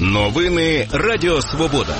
Новини Радіо Свобода.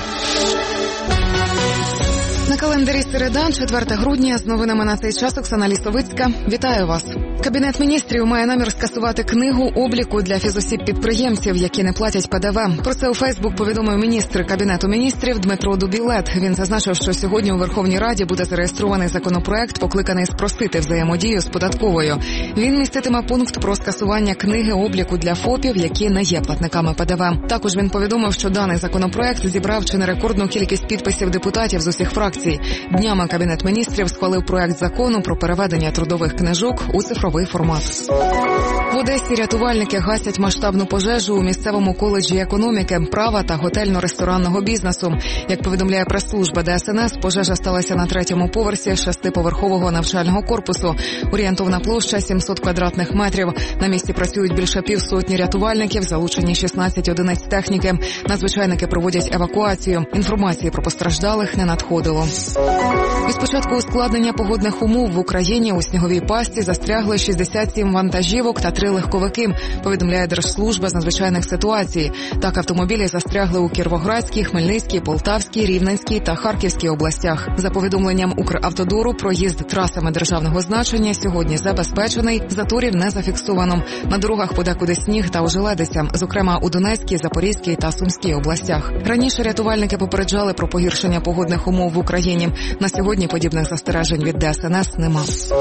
На календарі середа, 4 грудня, з новинами на цей час Оксана Лісовицька. Вітаю вас. Кабінет міністрів має намір скасувати книгу обліку для фізосіб-підприємців, які не платять ПДВ. Про це у Фейсбук повідомив міністр Кабінету міністрів Дмитро Дубілет. Він зазначив, що сьогодні у Верховній Раді буде зареєстрований законопроект, покликаний спростити взаємодію з податковою. Він міститиме пункт про скасування книги обліку для ФОПів, які не є платниками ПДВ. Також він повідомив, що даний законопроект зібрав чи не рекордну кількість підписів депутатів з усіх фракцій. Днями Кабінет міністрів схвалив проект закону про переведення трудових книжок у цифровий формат. В Одесі рятувальники гасять масштабну пожежу у місцевому коледжі економіки, права та готельно-ресторанного бізнесу. Як повідомляє прес-служба ДСНС, пожежа сталася на 3-му поверсі 6-поверхового навчального корпусу. Орієнтовна площа 700 квадратних метрів. На місці працюють більше півсотні рятувальників, залучені 16 одиниць техніки. Надзвичайники проводять евакуацію. Інформації про постраждалих не надходило. Із початку ускладнення погодних умов в Україні у сніговій пастці застрягли 67 вантажівок та 3 легковики, повідомляє Держслужба з надзвичайних ситуацій. Так, автомобілі застрягли у Кіровоградській, Хмельницькій, Полтавській, Рівненській та Харківській областях. За повідомленням Укравтодору, проїзд трасами державного значення сьогодні забезпечений, заторів не зафіксовано. На дорогах подекуди сніг та ожеледиця, зокрема у Донецькій, Запорізькій та Сумській областях. Раніше рятувальники попереджали про погіршення погодних умов в Україні. На сьогодні подібних застережень від ДСНС нема.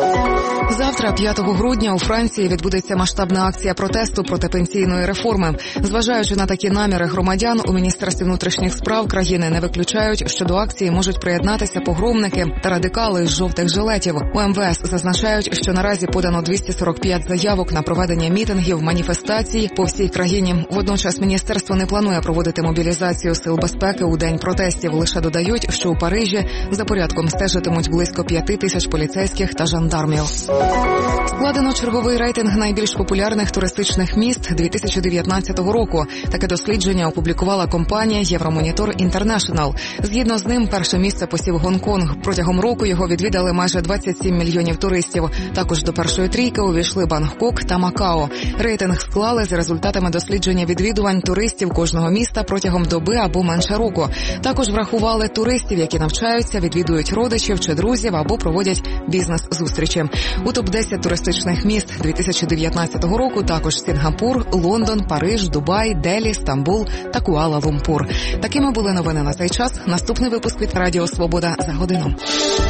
Завтра, 5 грудня, у Франції відбудеться масштабна акція протесту проти пенсійної реформи. Зважаючи на такі наміри громадян, у Міністерстві внутрішніх справ країни не виключають, що до акції можуть приєднатися погромники та радикали з жовтих жилетів. У МВС зазначають, що наразі подано 245 заявок на проведення мітингів, маніфестацій по всій країні. Водночас міністерство не планує проводити мобілізацію сил безпеки у день протестів. Лише додають, що у Парижі за порядком стежитимуть близько 5 тисяч поліцейських та жандармів. Складено черговий рейтинг найбільш популярних туристичних міст 2019 року. Таке дослідження опублікувала компанія Євромонітор Інтернешнл. Згідно з ним, перше місце посів Гонконг. Протягом року його відвідали майже 27 мільйонів туристів. Також до першої трійки увійшли Бангкок та Макао. Рейтинг склали за результатами дослідження відвідувань туристів кожного міста протягом доби або менше року. Також врахували туристів, які навчаються, відвідують родичів чи друзів або проводять бізнес-зустрічі. У топ-10 туристичних міст 2019 року також Сінгапур, Лондон, Париж, Дубай, Делі, Стамбул та Куала-Лумпур. Такими були новини на цей час. Наступний випуск від Радіо Свобода за годину.